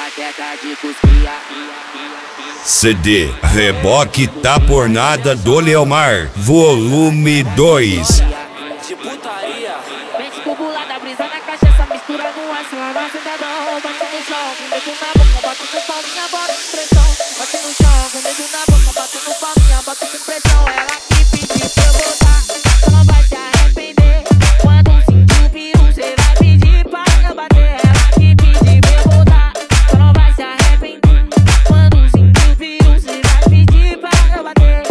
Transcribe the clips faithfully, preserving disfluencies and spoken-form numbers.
teta de cuspia. C D Reboque Tá Por Nada do Leomar, volume dois. De putaria. Mente tubulada, brisa na cachaça, mistura no ar, sua acendadão. Bate no chão, com dedo na boca, bate no palminha, bota com pressão. Bate no chão, com dedo na boca, bate no palminha, bota com pressão. Ela que pediu pra eu voltar, só não vai se arrepender. Quando sentir o piru, cê vai pedir pra eu bater. Ela que pediu pra eu voltar, só não vai se arrepender. Quando sentir o piru, cê vai pedir pra eu bater.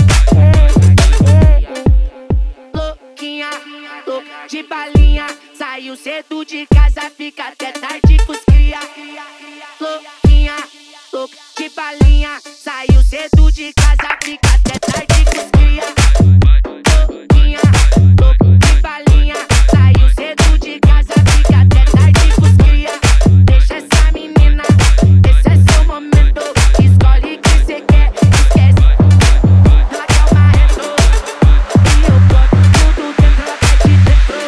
Louquinha, louca de balinha, saiu cedo de casa, fica até tarde com os cria. Louquinha, louca de balinha, saiu cedo de casa, fica até tarde com os cria. Louquinha, louca de balinha, saiu cedo de casa, fica até tarde com os cria. Deixa essa menina, esse é seu momento, escolhe o que cê quer, esquece. Ela quer o marreto, e eu boto tudo dentro, ela vai de dentro.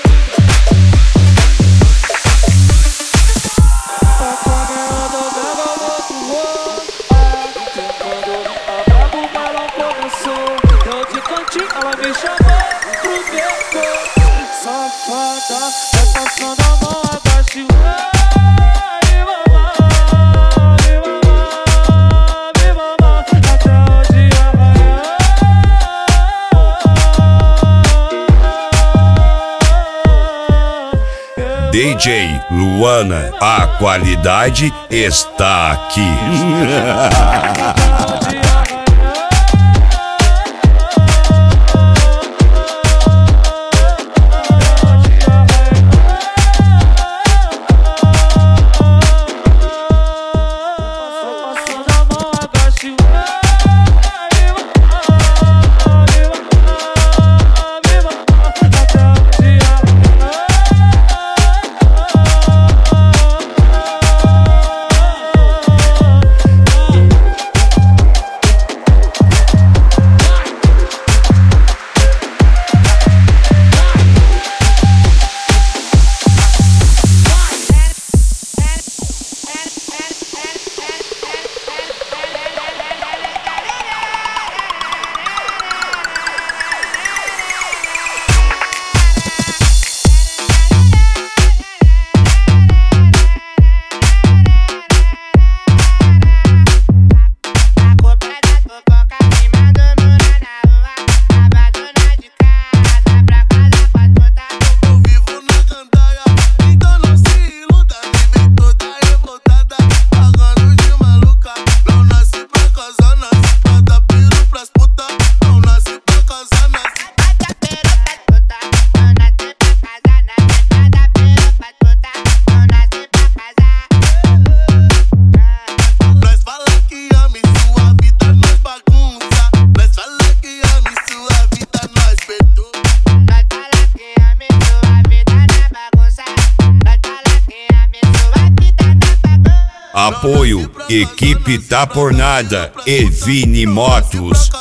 Ela me chamou pro beco. Safada, vai passando a mão abaixo. Me mamar, me mamar, me mamar até o dia raiar. D J Luana, a qualidade está aqui. Apoio Equipe Tá Por Nada e Vini Motos.